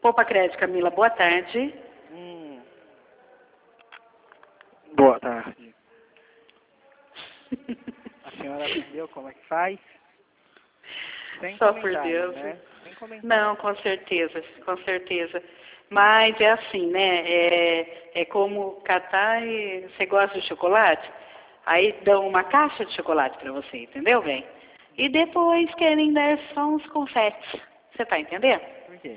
Poupa Crédito, Camila, boa tarde. Boa tarde. A senhora aprendeu como é que faz? Sem Só por Deus. né? Sem comentário. Não, com certeza, com certeza. Mas é assim, né? É como catar e você gosta de chocolate? Aí dão uma caixa de chocolate para você, entendeu, bem? E depois querem dar só uns confetes. Você tá entendendo? Por quê?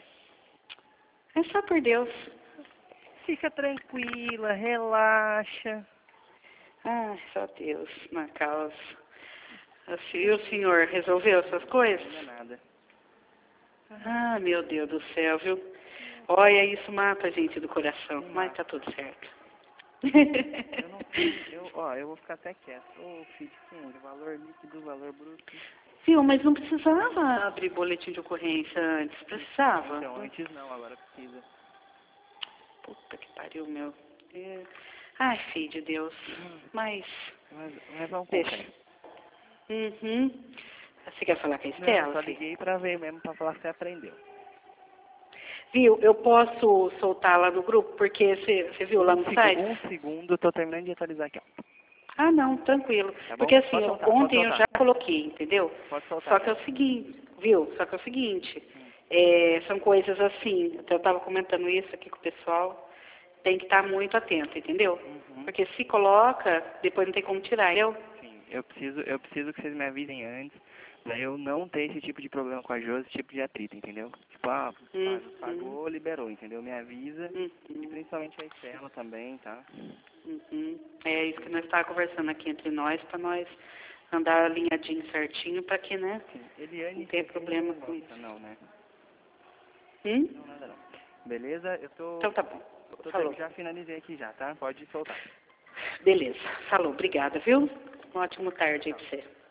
É só por Deus. Fica tranquila, relaxa. Ai, só Deus na causa. Assim, e o senhor resolveu essas coisas? Não é nada. Ah, meu Deus do céu, viu? Olha, isso mata a gente do coração, mas tá tudo certo. Eu não tenho, eu vou ficar até quieto. Ô, filho, sim, valor líquido, valor bruto. Viu, mas não precisava abrir boletim de ocorrência antes, precisava. Então, antes não, agora precisa. Puta que pariu, meu. Ai, filho de Deus, mas Mas vamos com deixa. fé. Uhum. Você quer falar com a Não, Estela? só liguei pra ver mesmo, pra falar que você aprendeu. Viu, eu posso soltar lá no grupo, porque você viu lá no site? Um segundo, tô terminando de atualizar aqui, ó. Ah, não, tranquilo. Tá bom? Porque assim, Pode soltar, ontem pode eu soltar. já coloquei, entendeu? Pode soltar. Só que é o seguinte, viu? Só que é o seguinte, são coisas assim, eu estava comentando isso aqui com o pessoal, tem que estar muito atento, entendeu? Porque se coloca, depois não tem como tirar, entendeu? Sim, eu preciso que vocês me avisem antes, pra eu não ter esse tipo de problema com a Josi, esse tipo de atrito, entendeu? Tipo, pagou, liberou, entendeu? Me avisa, e principalmente a Estela também, tá? É isso que nós estávamos conversando aqui entre nós, para nós andar alinhadinho certinho, para que, né, Eliane, não tenha problema com isso. Não, né? Hum? Não, nada não. Beleza? Eu tô... Então tá bom. Falou. Já finalizei aqui já, tá? Pode soltar. Beleza. Falou. Obrigada, viu? Uma ótima tarde aí pra você.